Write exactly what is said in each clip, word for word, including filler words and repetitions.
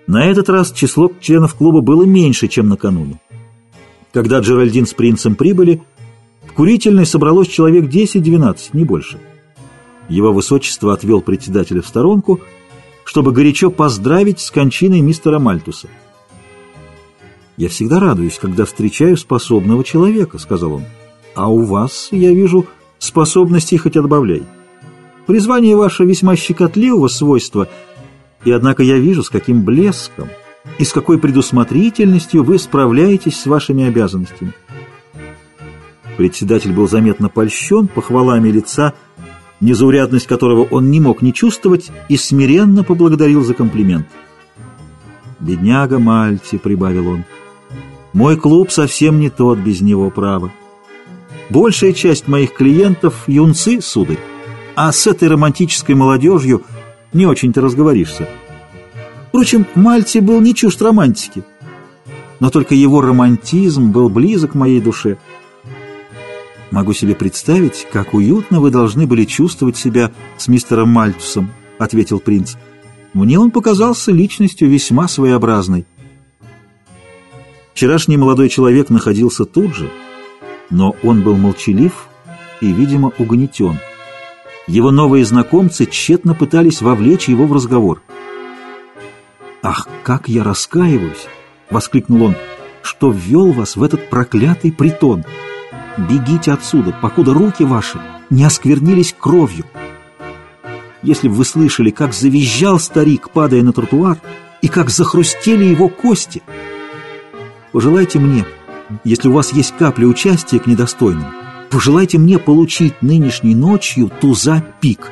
На этот раз число членов клуба было меньше, чем накануне. Когда Джеральдин с принцем прибыли, в курительной собралось человек десять-двенадцать, не больше. Его высочество отвел председателя в сторонку, чтобы горячо поздравить с кончиной мистера Мальтуса. «Я всегда радуюсь, когда встречаю способного человека», — сказал он. «А у вас, я вижу, способностей хоть отбавляй. Призвание ваше весьма щекотливого свойства, и однако я вижу, с каким блеском и с какой предусмотрительностью вы справляетесь с вашими обязанностями». Председатель был заметно польщен похвалами лица, незаурядность которого он не мог не чувствовать, и смиренно поблагодарил за комплимент. «Бедняга Мальти», — прибавил он, — «мой клуб совсем не тот без него, право. Большая часть моих клиентов — юнцы, сударь, а с этой романтической молодежью не очень-то разговоришься. Впрочем, Мальти был не чужд романтики, но только его романтизм был близок моей душе. Могу себе представить, как уютно вы должны были чувствовать себя с мистером Мальтусом», — ответил принц. «Мне он показался личностью весьма своеобразной». Вчерашний молодой человек находился тут же, но он был молчалив и, видимо, угнетен. Его новые знакомцы тщетно пытались вовлечь его в разговор. «Ах, как я раскаиваюсь!» — воскликнул он, — «что ввел вас в этот проклятый притон. Бегите отсюда, покуда руки ваши не осквернились кровью. Если бы вы слышали, как завизжал старик, падая на тротуар, и как захрустели его кости. Пожелайте мне, если у вас есть капля участия к недостойным, пожелайте мне получить нынешней ночью туза пик».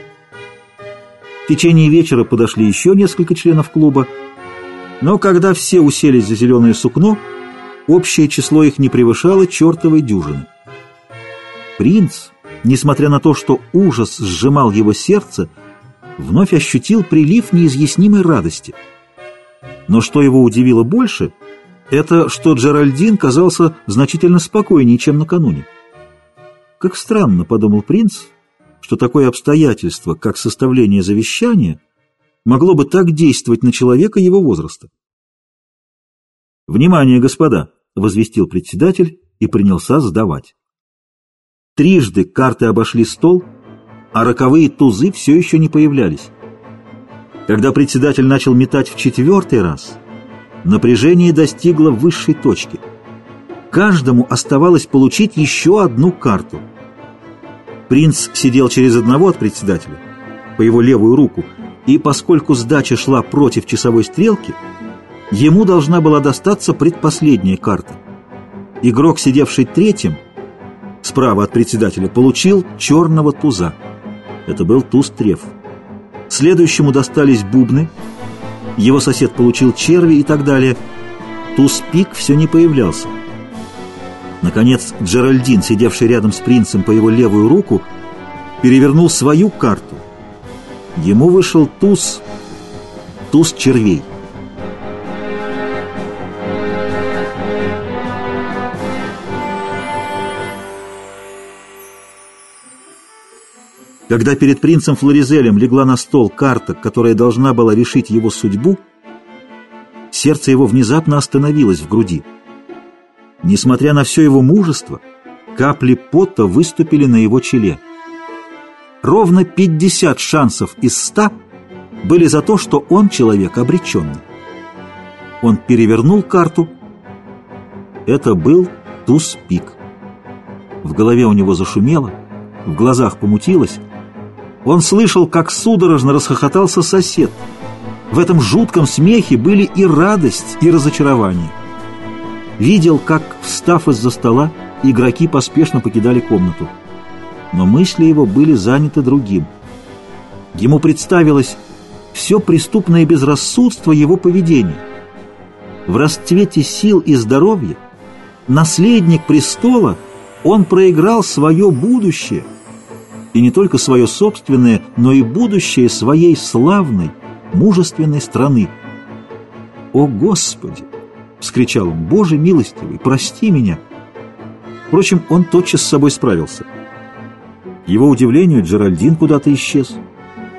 В течение вечера подошли еще несколько членов клуба, но когда все уселись за зеленое сукно, общее число их не превышало чертовой дюжины. Принц, несмотря на то, что ужас сжимал его сердце, вновь ощутил прилив неизъяснимой радости. Но что его удивило больше, это что Джеральдин казался значительно спокойнее, чем накануне. «Как странно», — подумал принц, — «что такое обстоятельство, как составление завещания, могло бы так действовать на человека его возраста». «Внимание, господа!» — возвестил председатель и принялся сдавать. Трижды карты обошли стол, а роковые тузы все еще не появлялись. Когда председатель начал метать в четвертый раз, напряжение достигло высшей точки. Каждому оставалось получить еще одну карту. Принц сидел через одного от председателя, по его левую руку, и поскольку сдача шла против часовой стрелки, ему должна была достаться предпоследняя карта. Игрок, сидевший третьим, справа от председателя, получил черного туза. Это был туз-треф. Следующему достались бубны, его сосед получил черви и так далее. Туз-пик все не появлялся. Наконец, Джеральдин, сидевший рядом с принцем по его левую руку, перевернул свою карту. Ему вышел туз, туз червей. Когда перед принцем Флоризелем легла на стол карта, которая должна была решить его судьбу, сердце его внезапно остановилось в груди. Несмотря на все его мужество, капли пота выступили на его челе. Ровно пятьдесят шансов из ста были за то, что он человек обреченный. Он перевернул карту. Это был туз-пик. В голове у него зашумело, в глазах помутилось. Он слышал, как судорожно расхохотался сосед. В этом жутком смехе были и радость, и разочарование. Видел, как, встав из-за стола, игроки поспешно покидали комнату. Но мысли его были заняты другим. Ему представилось все преступное безрассудство его поведения. В расцвете сил и здоровья наследник престола, он проиграл свое будущее, и не только свое собственное, но и будущее своей славной, мужественной страны. «О, Господи!» — вскричал он: «Боже милостивый, прости меня!» Впрочем, он тотчас с собой справился. Его удивлению Джеральдин куда-то исчез.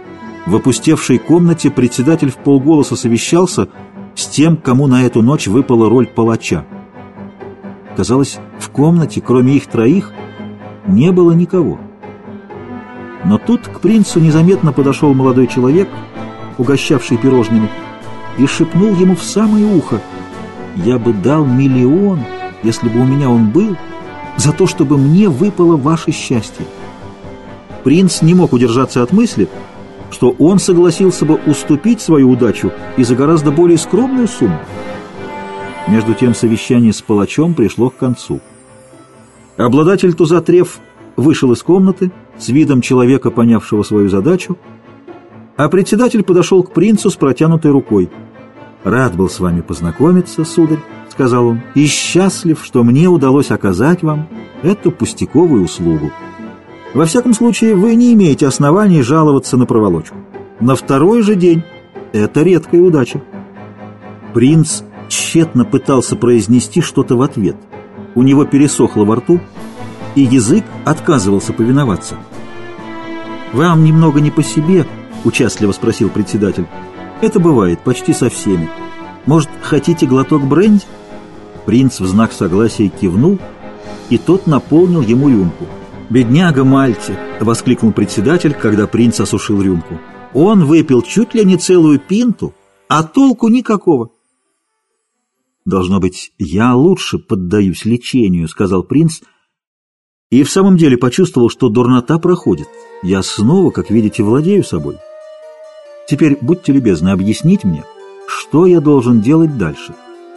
В опустевшей комнате председатель вполголоса совещался с тем, кому на эту ночь выпала роль палача. Казалось, в комнате, кроме их троих, не было никого. Но тут к принцу незаметно подошел молодой человек, угощавший пирожными, и шепнул ему в самое ухо: «Я бы дал миллион, если бы у меня он был, за то, чтобы мне выпало ваше счастье». Принц не мог удержаться от мысли, что он согласился бы уступить свою удачу и за гораздо более скромную сумму. Между тем совещание с палачом пришло к концу. Обладатель туза Треф вышел из комнаты с видом человека, понявшего свою задачу, а председатель подошел к принцу с протянутой рукой. «Рад был с вами познакомиться, сударь», — сказал он, — «и счастлив, что мне удалось оказать вам эту пустяковую услугу. Во всяком случае, вы не имеете оснований жаловаться на проволочку. На второй же день это редкая удача». Принц тщетно пытался произнести что-то в ответ. У него пересохло во рту, и язык отказывался повиноваться. «Вам немного не по себе?» — участливо спросил председатель. «Это бывает почти со всеми. Может, хотите глоток бренди?» Принц в знак согласия кивнул, и тот наполнил ему рюмку. «Бедняга Мальти!» — воскликнул председатель, когда принц осушил рюмку. «Он выпил чуть ли не целую пинту, а толку никакого». «Должно быть, я лучше поддаюсь лечению», — сказал принц, и в самом деле почувствовал, что дурнота проходит. «Я снова, как видите, владею собой. Теперь будьте любезны объяснить мне, что я должен делать дальше».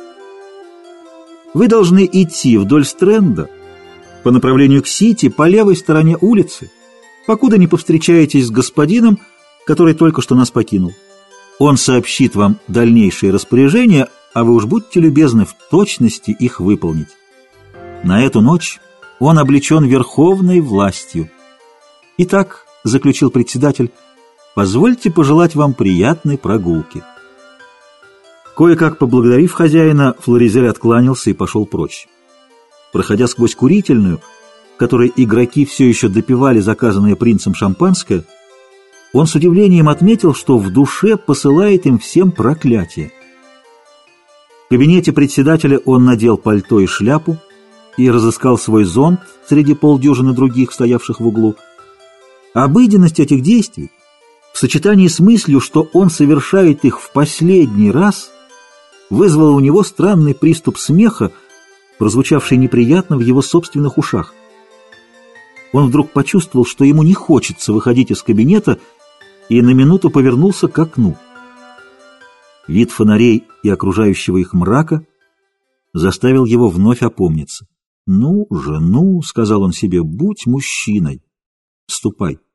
«Вы должны идти вдоль Стрэнда по направлению к Сити по левой стороне улицы, покуда не повстречаетесь с господином, который только что нас покинул. Он сообщит вам дальнейшие распоряжения, а вы уж будьте любезны в точности их выполнить. На эту ночь он облечен верховной властью. Итак, — заключил председатель, — позвольте пожелать вам приятной прогулки». Кое-как поблагодарив хозяина, Флоризель откланялся и пошел прочь. Проходя сквозь курительную, в которой игроки все еще допивали заказанное принцем шампанское, он с удивлением отметил, что в душе посылает им всем проклятие. В кабинете председателя он надел пальто и шляпу и разыскал свой зонт среди полдюжины других, стоявших в углу. Обыденность этих действий, в сочетании с мыслью, что он совершает их в последний раз, вызвала у него странный приступ смеха, прозвучавший неприятно в его собственных ушах. Он вдруг почувствовал, что ему не хочется выходить из кабинета, и на минуту повернулся к окну. Вид фонарей и окружающего их мрака заставил его вновь опомниться. «Ну же, ну, — сказал он себе, — будь мужчиной. Ступай».